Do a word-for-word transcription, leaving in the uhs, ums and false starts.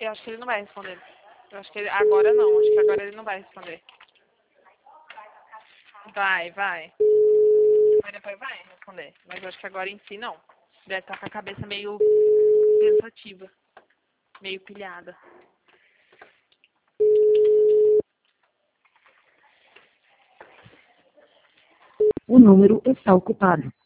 Eu acho que ele não vai responder. Eu acho que ele, agora não, acho que agora ele não vai responder. Vai, vai. Mas depois vai responder. Mas eu acho que agora em si não. Deve estar com a cabeça meio pensativa. Meio pilhada. O número está ocupado.